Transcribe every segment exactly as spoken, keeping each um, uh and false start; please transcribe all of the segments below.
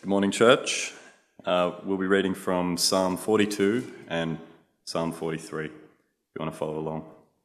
Good morning, church. Uh, we'll be reading from Psalm forty-two and Psalm forty-three, if you want to follow along.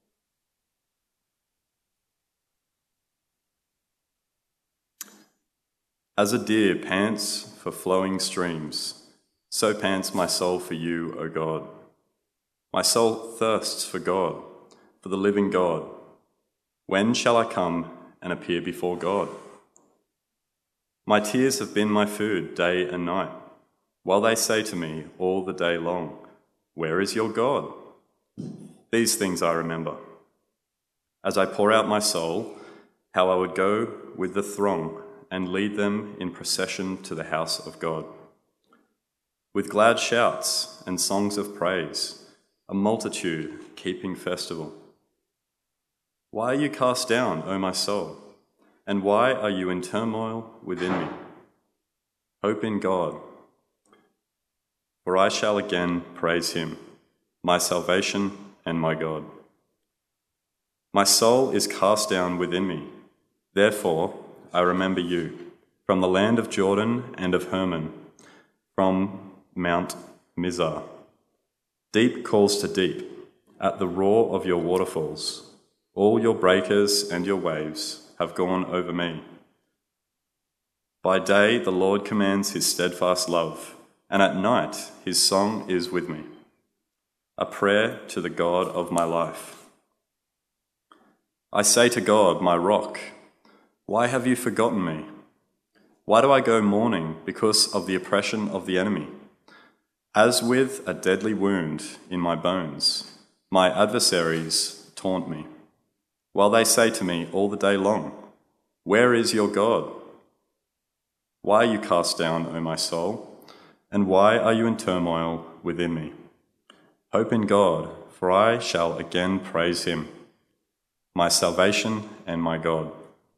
As a deer pants for flowing streams, so pants my soul for you, O God. My soul thirsts for God, for the living God. When shall I come and appear before God? My tears have been my food day and night, while they say to me all the day long, "Where is your God?" These things I remember. As I pour out my soul, how I would go with the throng and lead them in procession to the house of God. With glad shouts and songs of praise, a multitude keeping festival. Why are you cast down, O my soul? And why are you in turmoil within me? Hope in God, for I shall again praise him, my salvation and my God. My soul is cast down within me. Therefore, I remember you from the land of Jordan and of Hermon, from Mount Mizar. Deep calls to deep at the roar of your waterfalls. All your breakers and your waves have gone over me. By day the Lord commands his steadfast love, and at night his song is with me, a prayer to the God of my life. I say to God, my rock, why have you forgotten me? Why do I go mourning because of the oppression of the enemy? As with a deadly wound in my bones, my adversaries taunt me, while they say to me all the day long, "Where is your God?" Why are you cast down, O my soul? And why are you in turmoil within me? Hope in God, for I shall again praise him, my salvation and my God.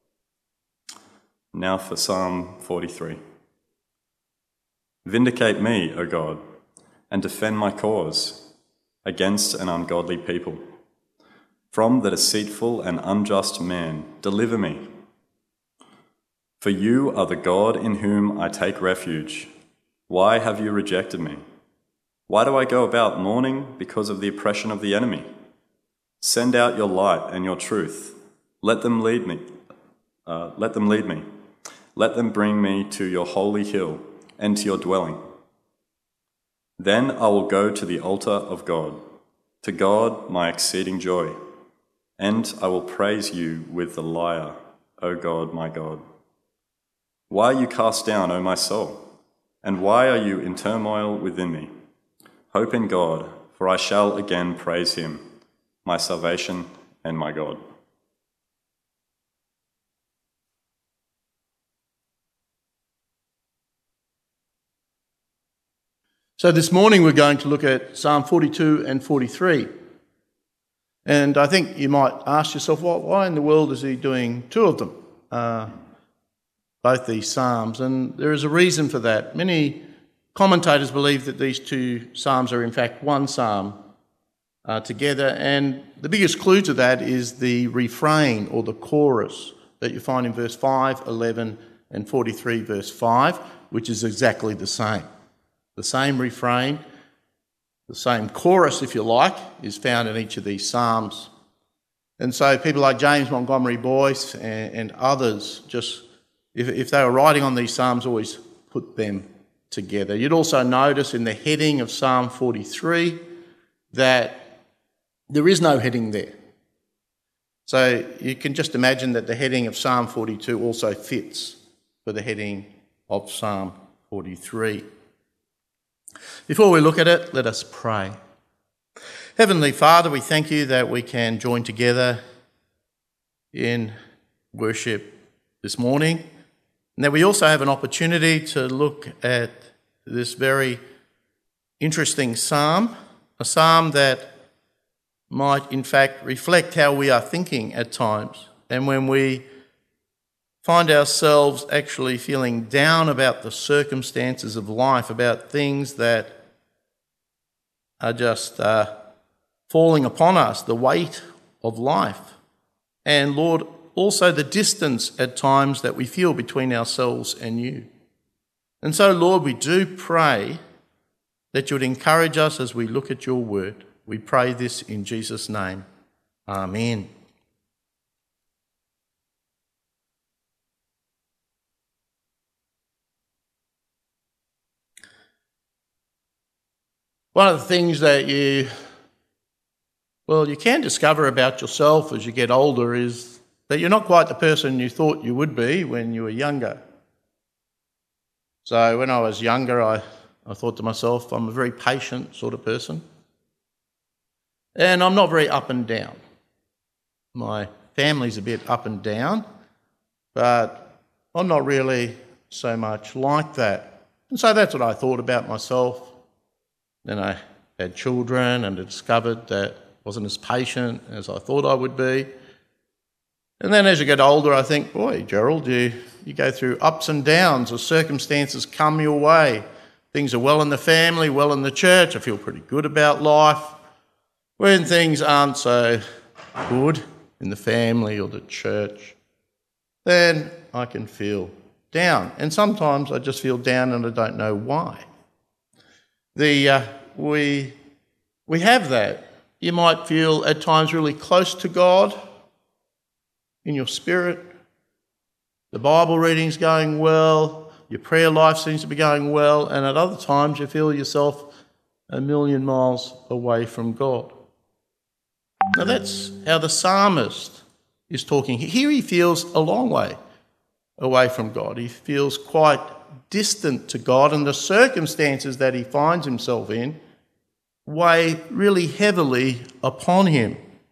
Now for Psalm forty-three. Vindicate me, O God, and defend my cause against an ungodly people. From the deceitful and unjust man, deliver me. For you are the God in whom I take refuge. Why have you rejected me? Why do I go about mourning because of the oppression of the enemy? Send out your light and your truth. Let them lead me. Uh, let them lead me. Let them bring me to your holy hill and to your dwelling. Then I will go to the altar of God, to God my exceeding joy. And I will praise you with the lyre, O God, my God. Why are you cast down, O my soul? And why are you in turmoil within me? Hope in God, for I shall again praise him, my salvation and my God. So this morning we're going to look at Psalm forty-two and forty-three. And I think you might ask yourself, well, why in the world is he doing two of them, uh, both these psalms? And there is a reason for that. Many commentators believe that these two psalms are in fact one psalm uh, together, and the biggest clue to that is the refrain or the chorus that you find in verse five, eleven and forty-three verse five, which is exactly the same. The same refrain, the same chorus, if you like, is found in each of these psalms. And so people like James Montgomery Boyce and, and others, just if, if they were writing on these psalms, always put them together. You'd also notice in the heading of Psalm forty-three that there is no heading there. So you can just imagine that the heading of Psalm forty-two also fits for the heading of Psalm forty-three. Before we look at it, let us pray. Heavenly Father, we thank you that we can join together in worship this morning, and that we also have an opportunity to look at this very interesting psalm, a psalm that might in fact reflect how we are thinking at times, and when we find ourselves actually feeling down about the circumstances of life, about things that are just uh, falling upon us, the weight of life. And Lord, also the distance at times that we feel between ourselves and you. And so, Lord, we do pray that you would encourage us as we look at your word. We pray this in Jesus' name. Amen. One of the things that you, well, you can discover about yourself as you get older is that you're not quite the person you thought you would be when you were younger. So when I was younger, I, I thought to myself, I'm a very patient sort of person. And I'm not very up and down. My family's a bit up and down, but I'm not really so much like that. And so that's what I thought about myself. Then I had children and I discovered that I wasn't as patient as I thought I would be. And then as you get older, I think, boy, Gerald, you, you go through ups and downs as circumstances come your way. Things are well in the family, well in the church. I feel pretty good about life. When things aren't so good in the family or the church, then I can feel down. And sometimes I just feel down and I don't know why. The uh, we we have that. You might feel at times really close to God in your spirit. The Bible reading's going well. Your prayer life seems to be going well. And at other times you feel yourself a million miles away from God. Now that's how the psalmist is talking. Here he feels a long way away from God. He feels quite distant to God, and the circumstances that he finds himself in weigh really heavily upon him.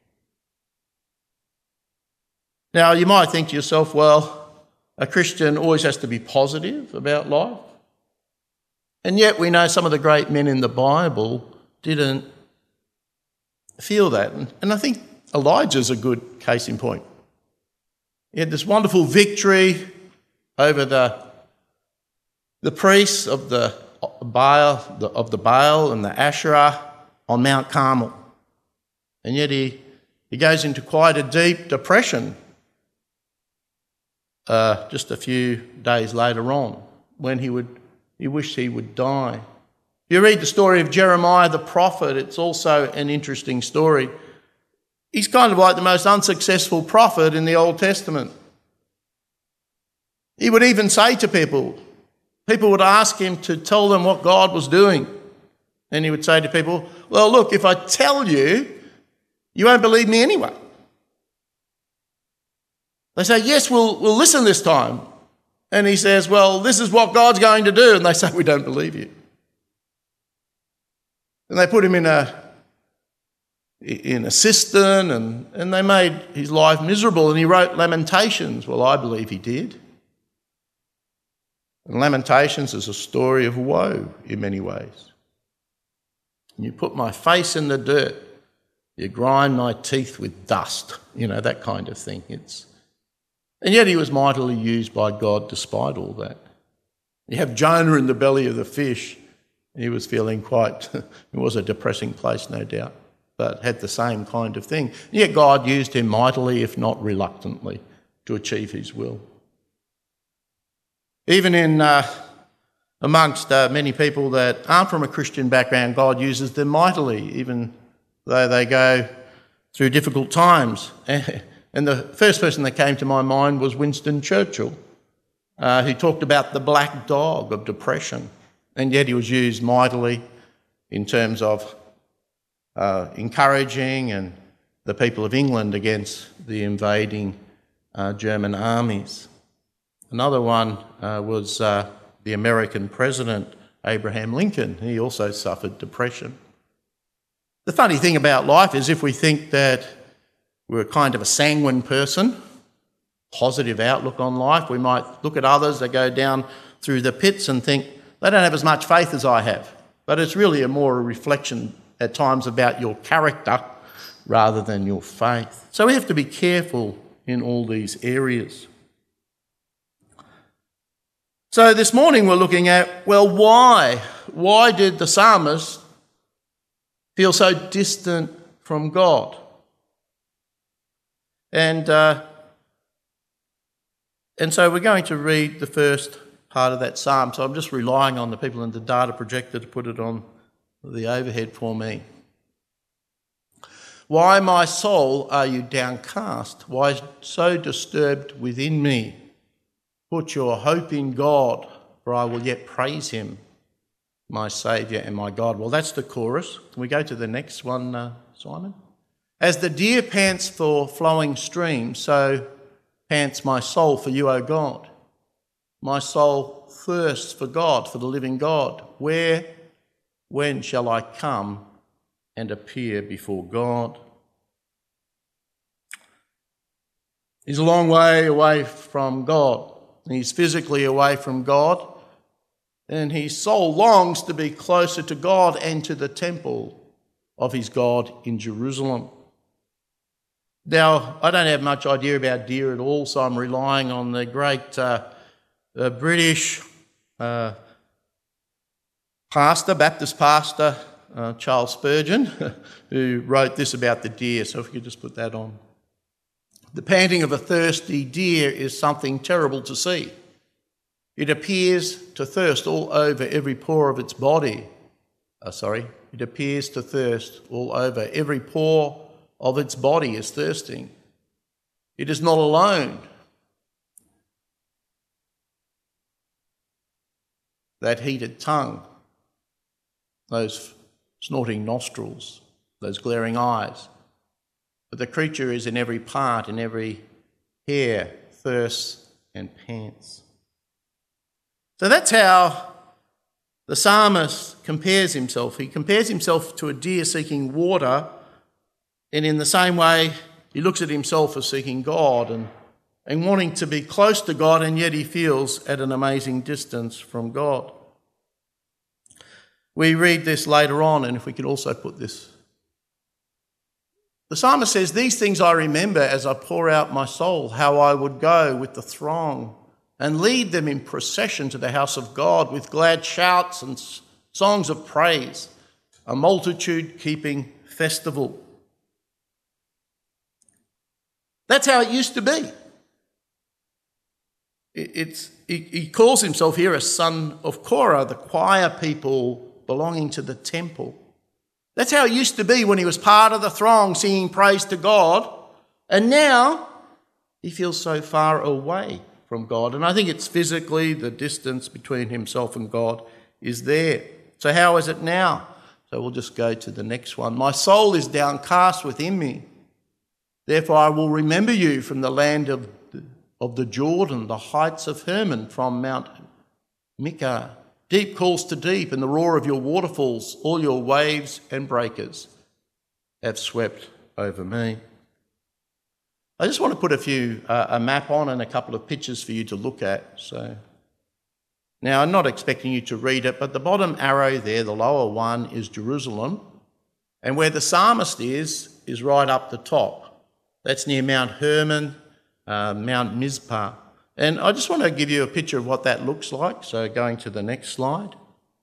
Now, you might think to yourself, well, a Christian always has to be positive about life. And yet we know some of the great men in the Bible didn't feel that. And I think Elijah's a good case in point. He had this wonderful victory over the The priests of the Baal, the, of the Baal and the Asherah on Mount Carmel. And yet he, he goes into quite a deep depression uh, just a few days later on when he would he wished he would die. You read the story of Jeremiah the prophet, it's also an interesting story. He's kind of like the most unsuccessful prophet in the Old Testament. He would even say to people, People would ask him to tell them what God was doing. And he would say to people, well, look, if I tell you, you won't believe me anyway. They say, yes, we'll, we'll listen this time. And he says, well, this is what God's going to do. And they say, we don't believe you. And they put him in a, in a cistern and, and they made his life miserable. And he wrote Lamentations. Well, I believe he did. And Lamentations is a story of woe in many ways. You put my face in the dirt, you grind my teeth with dust, you know, that kind of thing. It's, and yet he was mightily used by God despite all that. You have Jonah in the belly of the fish. He was feeling quite, it was a depressing place, no doubt, but had the same kind of thing. And yet God used him mightily, if not reluctantly, to achieve his will. Even in uh, amongst uh, many people that aren't from a Christian background, God uses them mightily, even though they go through difficult times. And the first person that came to my mind was Winston Churchill, uh, who talked about the black dog of depression, and yet he was used mightily in terms of uh, encouraging and the people of England against the invading uh, German armies. Another one uh, was uh, the American president, Abraham Lincoln. He also suffered depression. The funny thing about life is if we think that we're kind of a sanguine person, positive outlook on life, we might look at others that go down through the pits and think they don't have as much faith as I have. But it's really a more a reflection at times about your character rather than your faith. So we have to be careful in all these areas. So this morning we're looking at, well, why? Why did the psalmist feel so distant from God? And, uh, and so we're going to read the first part of that psalm. So I'm just relying on the people in the data projector to put it on the overhead for me. Why, my soul, are you downcast? Why so disturbed within me? Put your hope in God, for I will yet praise him, my Saviour and my God. Well, that's the chorus. Can we go to the next one, uh, Simon? As the deer pants for flowing streams, so pants my soul for you, O God. My soul thirsts for God, for the living God. Where, when shall I come and appear before God? He's a long way away from God. He's physically away from God, and his soul longs to be closer to God and to the temple of his God in Jerusalem. Now, I don't have much idea about deer at all, so I'm relying on the great uh, uh, British uh, pastor, Baptist pastor, uh, Charles Spurgeon, who wrote this about the deer. So if you could just put that on. The panting of a thirsty deer is something terrible to see. It appears to thirst all over every pore of its body. Uh, sorry, it appears to thirst all over every pore of its body is thirsting. It is not alone. That heated tongue, those snorting nostrils, those glaring eyes. But the creature is in every part, in every hair, thirsts and pants. So that's how the psalmist compares himself. He compares himself to a deer seeking water, and in the same way, he looks at himself as seeking God and, and wanting to be close to God, and yet he feels at an amazing distance from God. We read this later on, and if we could also put this. The psalmist says, "These things I remember as I pour out my soul, how I would go with the throng and lead them in procession to the house of God with glad shouts and songs of praise, a multitude keeping festival." That's how it used to be. It's, he calls himself here a son of Korah, the choir people belonging to the temple. That's how it used to be when he was part of the throng singing praise to God. And now he feels so far away from God. And I think it's physically the distance between himself and God is there. So how is it now? So we'll just go to the next one. My soul is downcast within me. Therefore I will remember you from the land of the, of the Jordan, the heights of Hermon, from Mount Micah. Deep calls to deep, and the roar of your waterfalls, all your waves and breakers have swept over me. I just want to put a few uh, a map on and a couple of pictures for you to look at. So now I'm not expecting you to read it, but the bottom arrow there, the lower one, is Jerusalem, and where the psalmist is is right up the top. That's near Mount Hermon, uh, Mount Mizpah. And I just want to give you a picture of what that looks like. So going to the next slide.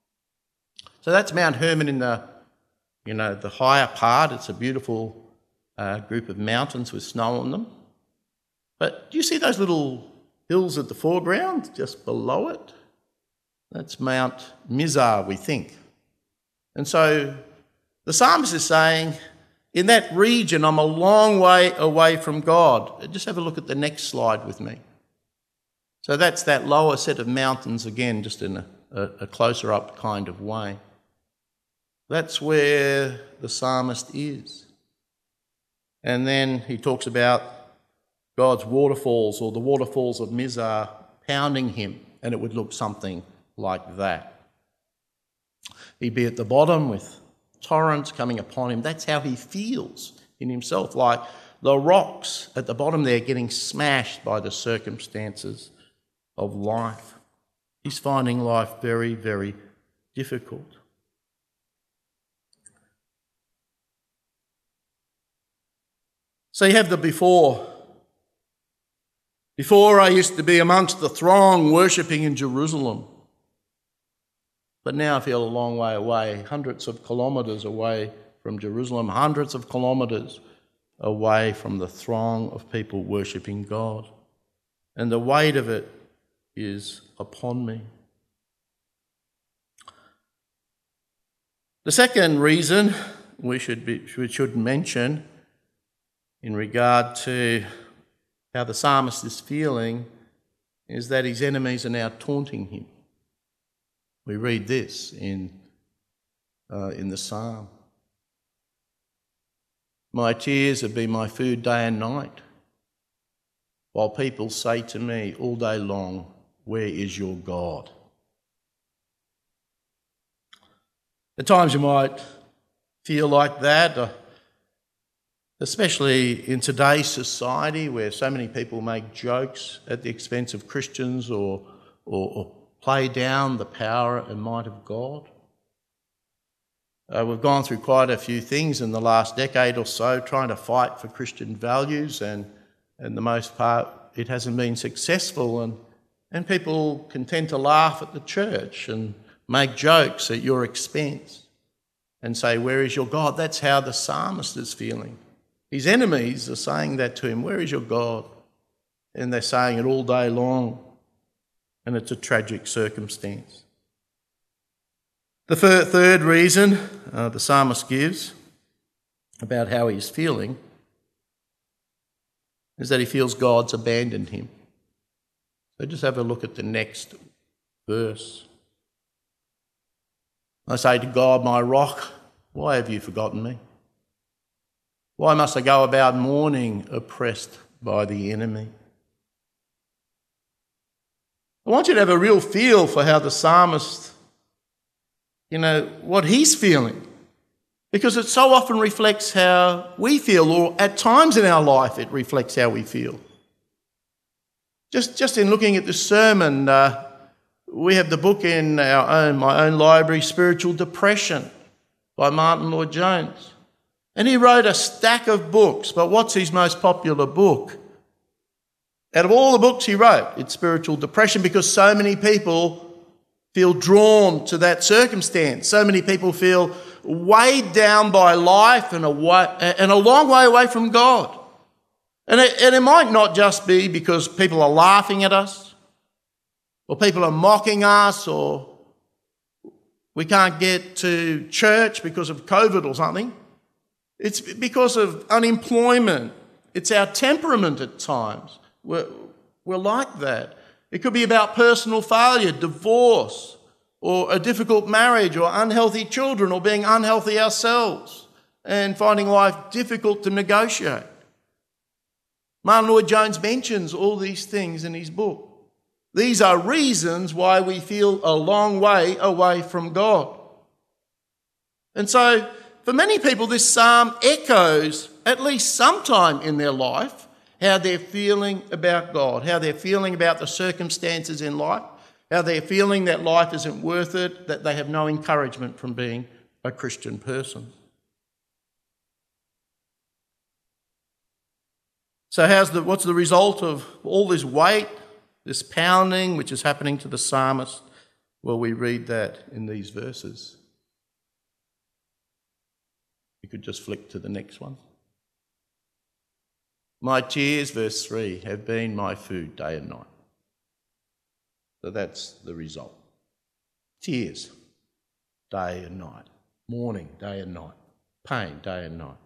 So that's Mount Hermon in the, you know, the higher part. It's a beautiful uh, group of mountains with snow on them. But do you see those little hills at the foreground just below it? That's Mount Mizar, we think. And so the psalmist is saying, in that region, I'm a long way away from God. Just have a look at the next slide with me. So that's that lower set of mountains again, just in a, a, a closer up kind of way. That's where the psalmist is. And then he talks about God's waterfalls, or the waterfalls of Mizar, pounding him, and it would look something like that. He'd be at the bottom with torrents coming upon him. That's how he feels in himself, like the rocks at the bottom there getting smashed by the circumstances of life. He's finding life very, very difficult. So you have the before. Before I used to be amongst the throng worshipping in Jerusalem. But now I feel a long way away, hundreds of kilometres away from Jerusalem, hundreds of kilometres away from the throng of people worshipping God. And the weight of it is upon me. The second reason we should be, we should mention in regard to how the psalmist is feeling is that his enemies are now taunting him. We read this in, uh, in the psalm. My tears have been my food day and night, while people say to me all day long, where is your God? At times you might feel like that, uh, especially in today's society where so many people make jokes at the expense of Christians or, or, or play down the power and might of God. Uh, we've gone through quite a few things in the last decade or so trying to fight for Christian values, and, and the most part it hasn't been successful, and, and people can tend to laugh at the church and make jokes at your expense and say, where is your God? That's how the psalmist is feeling. His enemies are saying that to him, where is your God? And they're saying it all day long, and it's a tragic circumstance. The third reason uh, the psalmist gives about how he's feeling is that he feels God's abandoned him. So just have a look at the next verse. I say to God, my rock, why have you forgotten me? Why must I go about mourning, oppressed by the enemy? I want you to have a real feel for how the psalmist, you know, what he's feeling, because it so often reflects how we feel, or at times in our life it reflects how we feel. Just, just in looking at this sermon, uh, we have the book in our own, my own library, Spiritual Depression by Martin Lloyd-Jones. And he wrote a stack of books, but what's his most popular book? Out of all the books he wrote, it's Spiritual Depression, because so many people feel drawn to that circumstance. So many people feel weighed down by life and a, way, and a long way away from God. And it, and it might not just be because people are laughing at us, or people are mocking us, or we can't get to church because of COVID or something. It's because of unemployment. It's our temperament at times. We're, we're like that. It could be about personal failure, divorce, or a difficult marriage, or unhealthy children, or being unhealthy ourselves and finding life difficult to negotiate. Martin Lloyd-Jones mentions all these things in his book. These are reasons why we feel a long way away from God. And so, for many people, this psalm echoes, at least sometime in their life, how they're feeling about God, how they're feeling about the circumstances in life, how they're feeling that life isn't worth it, that they have no encouragement from being a Christian person. So how's the, what's the result of all this weight, this pounding which is happening to the psalmist? Well, we read that in these verses. You could just flick to the next one. My tears, verse three, have been my food day and night. So that's the result. Tears, day and night. Mourning, day and night. Pain, day and night.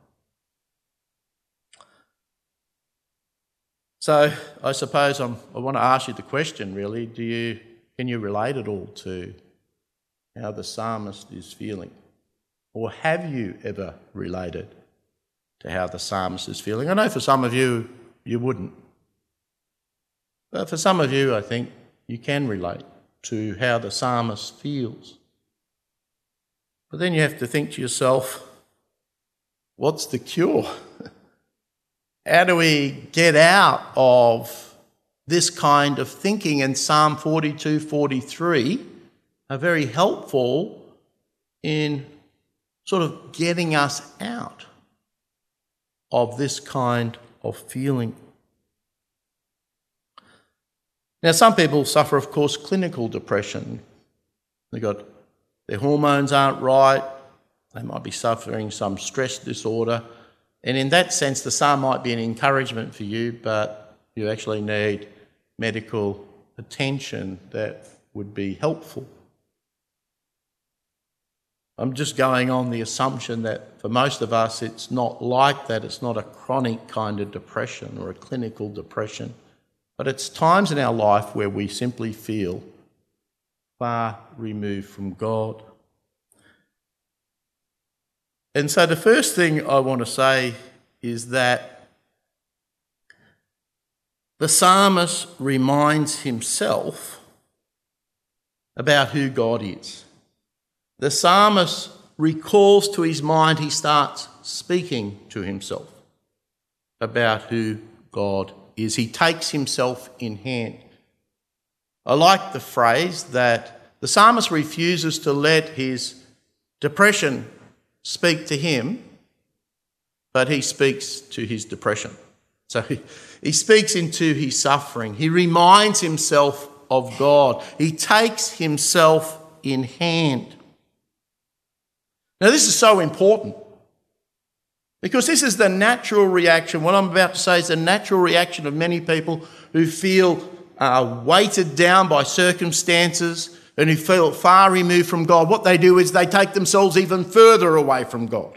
So I suppose I'm, I want to ask you the question, really. Do you, can you relate at all to how the psalmist is feeling? Or have you ever related to how the psalmist is feeling? I know for some of you, you wouldn't. But for some of you, I think you can relate to how the psalmist feels. But then you have to think to yourself, what's the cure? How do we get out of this kind of thinking? And Psalm forty-two, forty-three are very helpful in sort of getting us out of this kind of feeling. Now, some people suffer, of course, clinical depression. They've got, their hormones aren't right, they might be suffering some stress disorder, and in that sense, the psalm might be an encouragement for you, but you actually need medical attention that would be helpful. I'm just going on the assumption that for most of us it's not like that. It's not a chronic kind of depression or a clinical depression, but it's times in our life where we simply feel far removed from God. And so the first thing I want to say is that the psalmist reminds himself about who God is. The psalmist recalls to his mind, he starts speaking to himself about who God is. He takes himself in hand. I like the phrase that the psalmist refuses to let his depression speak to him, but he speaks to his depression. So he, he speaks into his suffering. He reminds himself of God. He takes himself in hand. Now, this is so important because this is the natural reaction. What I'm about to say is the natural reaction of many people who feel uh, weighted down by circumstances and who feel far removed from God. What they do is they take themselves even further away from God.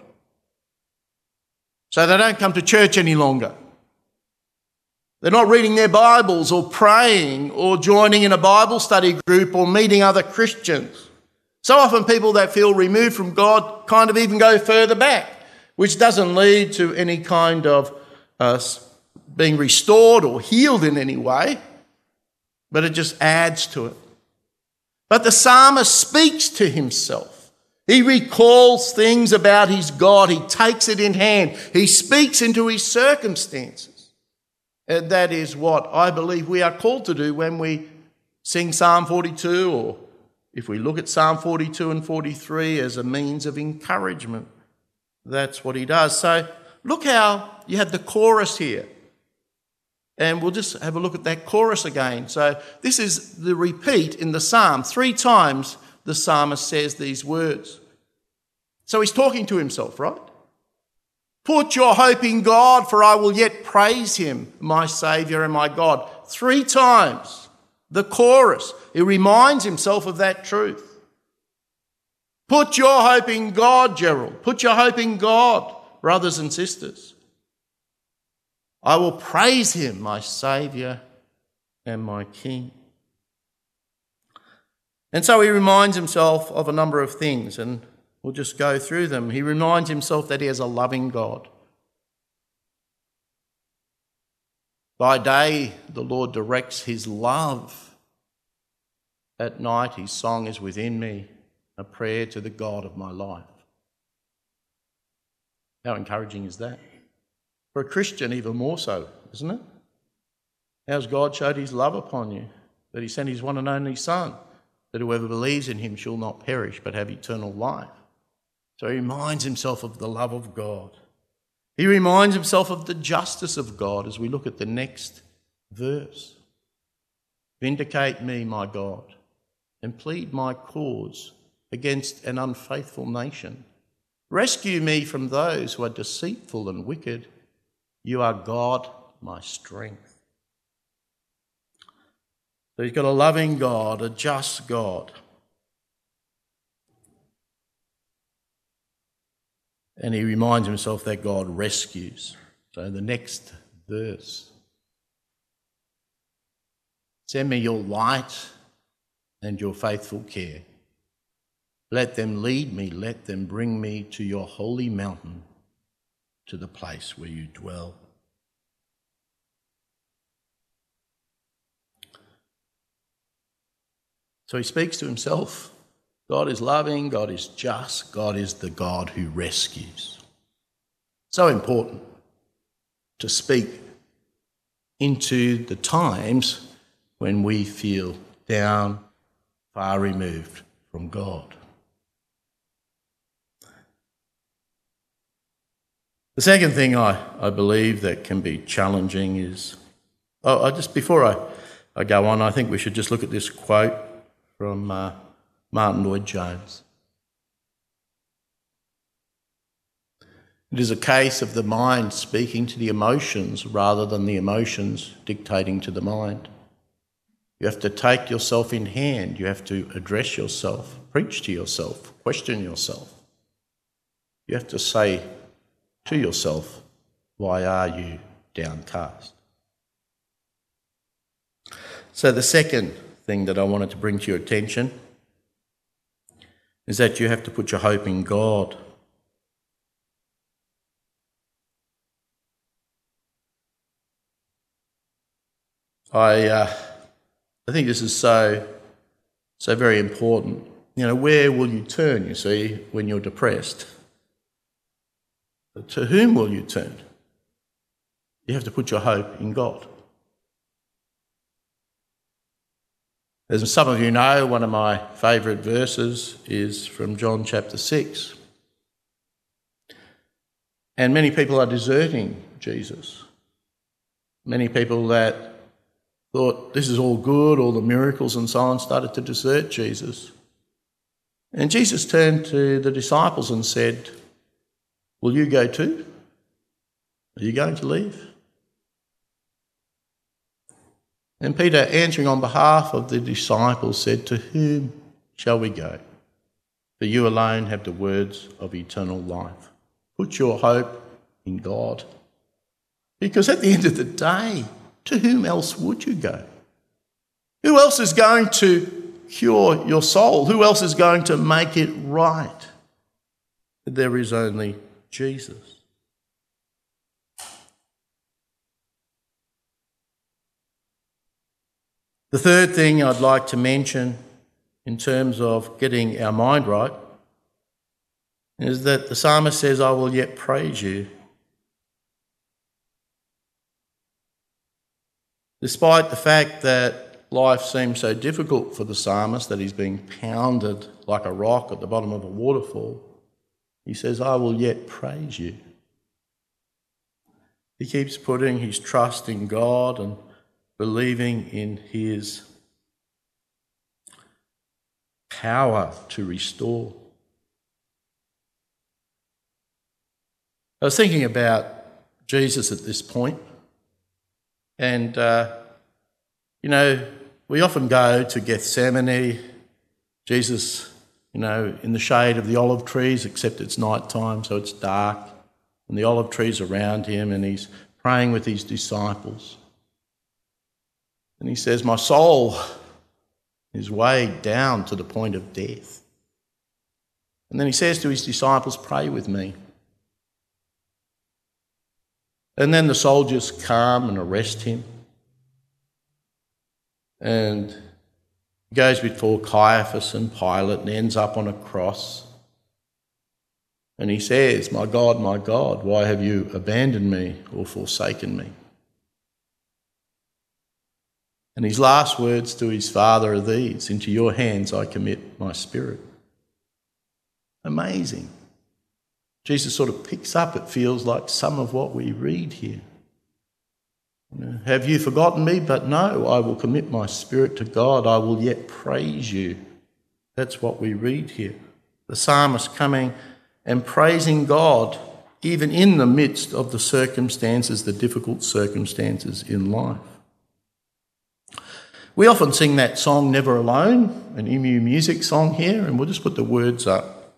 So they don't come to church any longer. They're not reading their Bibles or praying or joining in a Bible study group or meeting other Christians. So often people that feel removed from God kind of even go further back, which doesn't lead to any kind of uh, being restored or healed in any way, but it just adds to it. But the psalmist speaks to himself. He recalls things about his God. He takes it in hand. He speaks into his circumstances. And that is what I believe we are called to do when we sing Psalm forty-two, or if we look at Psalm forty-two and forty-three as a means of encouragement. That's what he does. So look how you have the chorus here. And we'll just have a look at that chorus again. So this is the repeat in the psalm. Three times the psalmist says these words. So he's talking to himself, right? Put your hope in God, for I will yet praise him, my Saviour and my God. Three times, the chorus. He reminds himself of that truth. Put your hope in God, Gerald. Put your hope in God, brothers and sisters. I will praise him, my Saviour and my King. And so he reminds himself of a number of things, and we'll just go through them. He reminds himself that he has a loving God. By day, the Lord directs his love. At night, his song is within me, a prayer to the God of my life. How encouraging is that? For a Christian, even more so, isn't it? How's God showed his love upon you? That he sent his one and only Son, that whoever believes in him shall not perish but have eternal life. So he reminds himself of the love of God. He reminds himself of the justice of God as we look at the next verse. Vindicate me, my God, and plead my cause against an unfaithful nation. Rescue me from those who are deceitful and wicked. You are God, my strength. So he's got a loving God, a just God. And he reminds himself that God rescues. So the next verse. Send me your light and your faithful care. Let them lead me, let them bring me to your holy mountain, to the place where you dwell. So he speaks to himself. God is loving, God is just, God is the God who rescues. So important to speak into the times when we feel down, far removed from God. The second thing I, I believe that can be challenging is, oh, I just before I, I go on, I think we should just look at this quote from uh, Martin Lloyd-Jones. It is a case of the mind speaking to the emotions rather than the emotions dictating to the mind. You have to take yourself in hand. You have to address yourself, preach to yourself, question yourself. You have to say to yourself, why are you downcast? So the second thing that I wanted to bring to your attention is that you have to put your hope in God. I uh, I think this is so so very important. You know, where will you turn, you see, when you're depressed? To whom will you turn? You have to put your hope in God. As some of you know, one of my favourite verses is from John chapter six. And many people are deserting Jesus. Many people that thought this is all good, all the miracles and so on, started to desert Jesus. And Jesus turned to the disciples and said, will you go too? Are you going to leave? And Peter, answering on behalf of the disciples, said, to whom shall we go? For you alone have the words of eternal life. Put your hope in God. Because at the end of the day, to whom else would you go? Who else is going to cure your soul? Who else is going to make it right? There is only Jesus. The third thing I'd like to mention in terms of getting our mind right is that the psalmist says, I will yet praise you. Despite the fact that life seems so difficult for the psalmist, that he's being pounded like a rock at the bottom of a waterfall, he says, I will yet praise you. He keeps putting his trust in God and believing in his power to restore. I was thinking about Jesus at this point, and, uh, you know, we often go to Gethsemane, Jesus, you know, in the shade of the olive trees, except it's night time, so it's dark, and the olive trees around him, and he's praying with his disciples. And he says, my soul is weighed down to the point of death. And then he says to his disciples, pray with me. And then the soldiers come and arrest him. And he goes before Caiaphas and Pilate and ends up on a cross. And he says, my God, my God, why have you abandoned me or forsaken me? And his last words to his Father are these, into your hands I commit my spirit. Amazing. Jesus sort of picks up, it feels like, some of what we read here. You know, have you forgotten me? But no, I will commit my spirit to God. I will yet praise you. That's what we read here. The psalmist coming and praising God even in the midst of the circumstances, the difficult circumstances in life. We often sing that song, Never Alone, an Emu Music song here, and we'll just put the words up.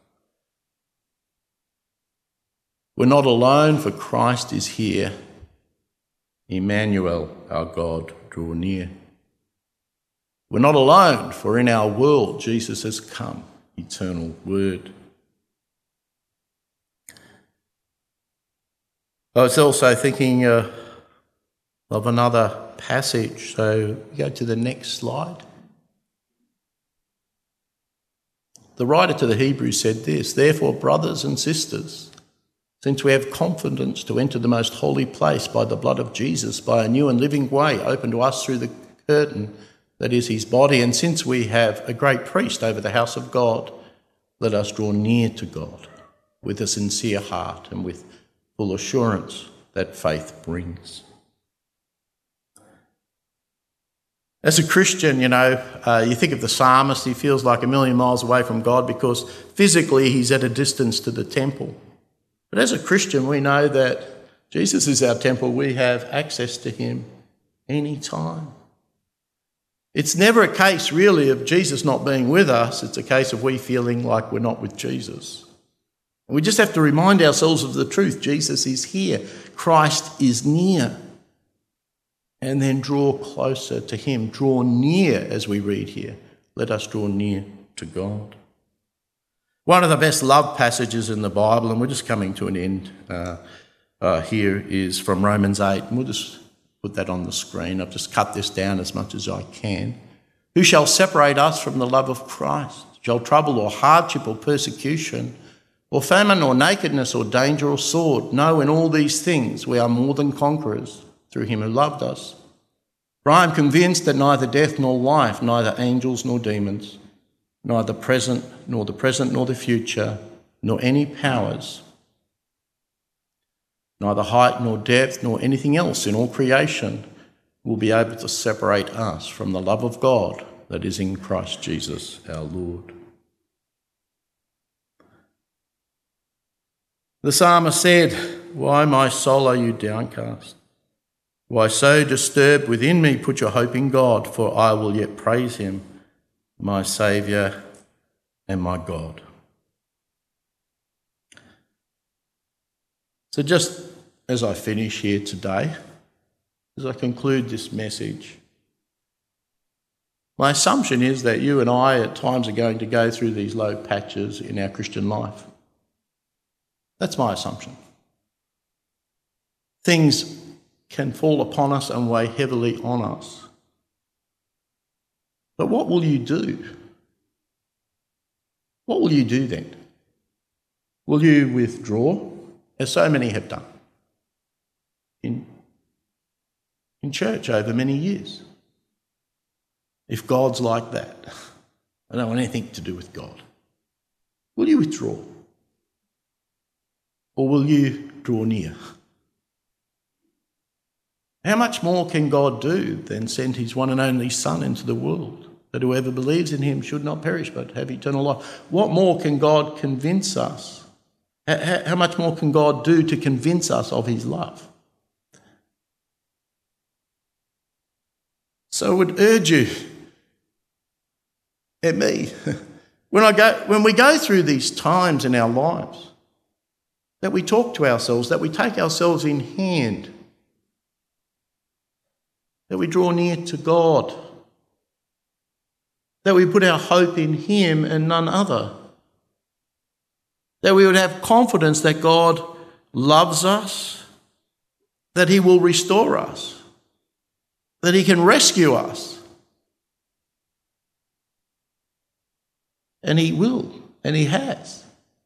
We're not alone, for Christ is here. Emmanuel, our God, draw near. We're not alone, for in our world Jesus has come, eternal word. I was also thinking uh, of another passage, so we go to the next slide. The writer to the Hebrews said this, therefore, brothers and sisters, since we have confidence to enter the most holy place by the blood of Jesus, by a new and living way open to us through the curtain that is his body, and since we have a great priest over the house of God, let us draw near to God with a sincere heart and with full assurance that faith brings. As a Christian, you know, uh, you think of the psalmist, he feels like a million miles away from God because physically he's at a distance to the temple. But as a Christian, we know that Jesus is our temple. We have access to him any time. It's never a case really of Jesus not being with us. It's a case of we feeling like we're not with Jesus. We just have to remind ourselves of the truth. Jesus is here. Christ is near. And then draw closer to him. Draw near, as we read here. Let us draw near to God. One of the best love passages in the Bible, and we're just coming to an end uh, uh, here, is from Romans eight. And we'll just put that on the screen. I've just cut this down as much as I can. Who shall separate us from the love of Christ? Shall trouble or hardship or persecution or famine or nakedness or danger or sword? No, in all these things we are more than conquerors through him who loved us. For I am convinced that neither death nor life, neither angels nor demons, neither present nor the present nor the future, nor any powers, neither height nor depth nor anything else in all creation will be able to separate us from the love of God that is in Christ Jesus our Lord. The psalmist said, "Why, my soul, are you downcast? Why so disturbed within me? Put your hope in God, for I will yet praise him, my Saviour and my God." So just as I finish here today, as I conclude this message, my assumption is that you and I at times are going to go through these low patches in our Christian life. That's my assumption. Things can fall upon us and weigh heavily on us. But what will you do? What will you do then? Will you withdraw, as so many have done in, in church over many years? If God's like that, I don't want anything to do with God. Will you withdraw? Or will you draw near? How much more can God do than send his one and only Son into the world, that whoever believes in him should not perish but have eternal life? What more can God convince us? How much more can God do to convince us of his love? So I would urge you and me, when I go, when we go through these times in our lives, that we talk to ourselves, that we take ourselves in hand, that we draw near to God, that we put our hope in him and none other, that we would have confidence that God loves us, that he will restore us, that he can rescue us. And he will, and he has.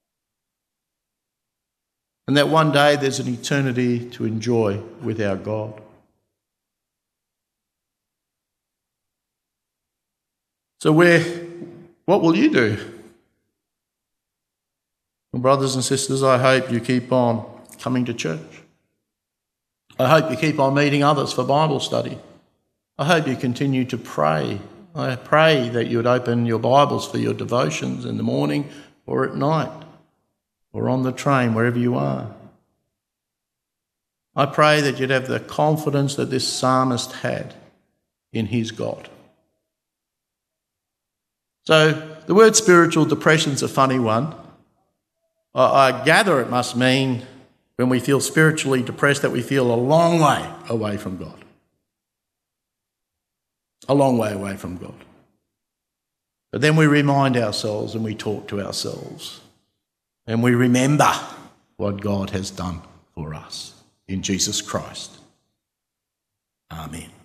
And that one day there's an eternity to enjoy with our God. So where, what will you do? Well, brothers and sisters, I hope you keep on coming to church. I hope you keep on meeting others for Bible study. I hope you continue to pray. I pray that you would open your Bibles for your devotions in the morning or at night or on the train, wherever you are. I pray that you'd have the confidence that this psalmist had in his God. So the word spiritual depression's a funny one. I, I gather it must mean when we feel spiritually depressed that we feel a long way away from God. A long way away from God. But then we remind ourselves and we talk to ourselves and we remember what God has done for us in Jesus Christ. Amen.